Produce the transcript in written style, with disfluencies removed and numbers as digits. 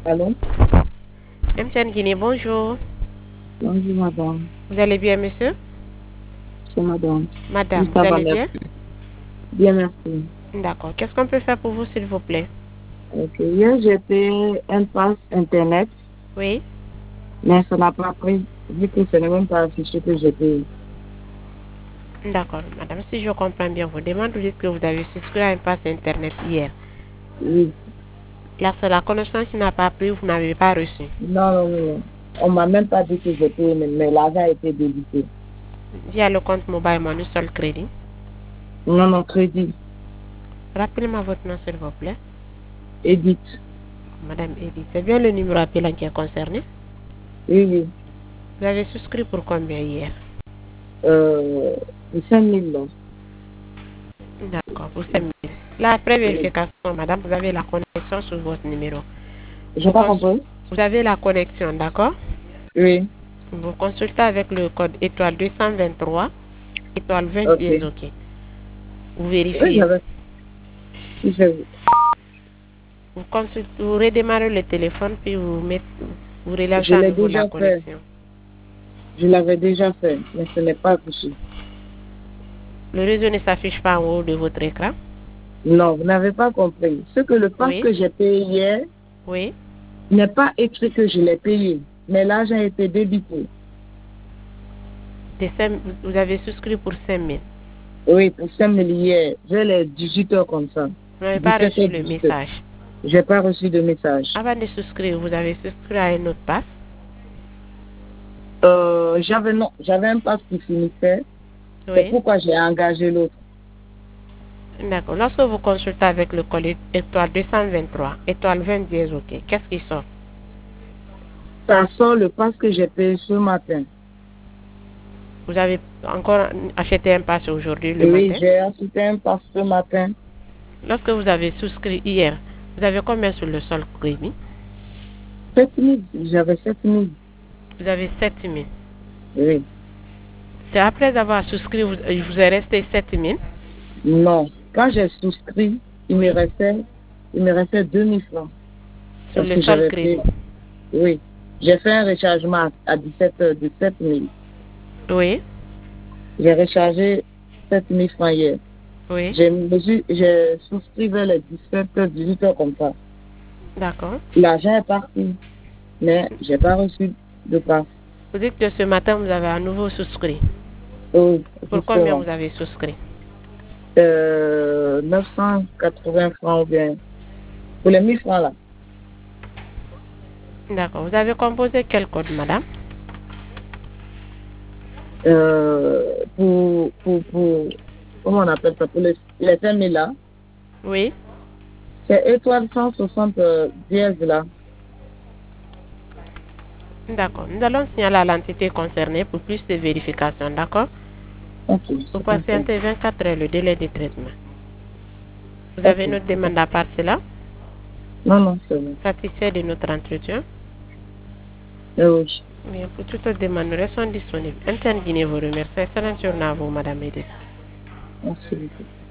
Allô? MTN Guinée, bonjour. Bonjour, madame. Vous allez bien, monsieur? C'est madame. Madame, Oui, vous ça va, allez merci. bien? Bien, merci. D'accord. Qu'est-ce qu'on peut faire pour vous, s'il vous plaît? Ok. Hier, j'ai payé un pass Internet, Oui. mais ça n'a pas pris, vu que ce n'est même pas affiché que j'ai payé. D'accord, madame. Si je comprends bien vos demandes, vous dites que vous avez souscrit à un pass Internet hier. Oui. Là, c'est la connaissance qui n'a pas pris, vous n'avez pas reçu. Non, non, non. On m'a même pas dit que j'ai payé, mais l'argent a été débité. Via le compte Mobile Money Sol Crédit. Non, non, crédit. Rappelez-moi votre nom, s'il vous plaît. Edith. Madame Edith. C'est bien le numéro appelant qui est concerné. Oui, oui. Vous avez souscrit pour combien hier? Euh, 5 000 là. D'accord, pour 5 000. Là, après Oui. vérification, madame, vous avez la connexion sur votre numéro. J'ai pas compris? Vous avez la connexion, d'accord? Oui. Vous consultez avec le code étoile 223, étoile 20 dièse, Ok. ok. Vous Oui, vérifiez. j'avais. Oui, Vous consultez, vous redémarrez le téléphone, puis vous relâchez je à l'ai nouveau la déjà fait. connexion. Je l'avais déjà fait, mais ce n'est pas affiché. Le réseau ne s'affiche pas en haut de votre écran? Non, vous n'avez pas compris. Ce que le pass Oui, que j'ai payé hier oui. n'est pas écrit que je l'ai payé, mais l'argent a été débité. Vous avez souscrit pour 5 000. Oui, pour 5 000 hier. J'ai les 18 heures comme ça. Vous n'avez pas 17 reçu heures, le 18 heures. message. J'ai pas reçu de message. Avant de souscrire, vous avez souscrit à un autre pass? J'avais un pass qui finissait. C'est Oui. pourquoi j'ai engagé l'autre. D'accord. Lorsque vous consultez avec le code étoile 223, étoile 20 dièse, ok, qu'est-ce qui sort? Ça sort le pass que j'ai payé ce matin. Vous avez encore acheté un pass aujourd'hui, le Et oui, matin? j'ai acheté un pass ce matin. Lorsque vous avez souscrit hier, vous avez combien sur le sol crédit? 7 000. J'avais 7 000. Vous avez 7 000. Oui. C'est après avoir souscrit, il vous est resté 7 000? Non. Quand j'ai souscrit, Oui. il me restait 2 000 francs. Sur Parce le que sol j'avais crédit. fait, oui. J'ai fait un rechargement à 17 heures de 7 000. Oui. J'ai rechargé 7 000 francs hier. Oui. J'ai souscrit vers les 17 heures, 18 heures comme ça. D'accord. L'argent est parti, mais j'ai pas reçu de passe. Vous dites que ce matin, vous avez à nouveau souscrit. Oh, Pour combien justement. vous avez souscrit? 980 francs ou bien. Pour les 1000 francs là. D'accord. Vous avez composé quel code, madame? Comment on appelle ça? Pour les 5 000 là. Oui. C'est étoile 160 dièse là. D'accord. Nous allons signaler à l'entité concernée pour plus de vérification, d'accord? Ok, Vous c'est parfait. patientez 24 heures le délai de traitement. Vous Ok, avez une autre c'est demande parfait. à part cela? Non, non, c'est bon. Satisfait de notre entretien? Oui. Bien, pour toute autre demande, nous restons disponibles. Interne Guinée vous remercie. Excellente journée à vous, madame Edith. Merci beaucoup.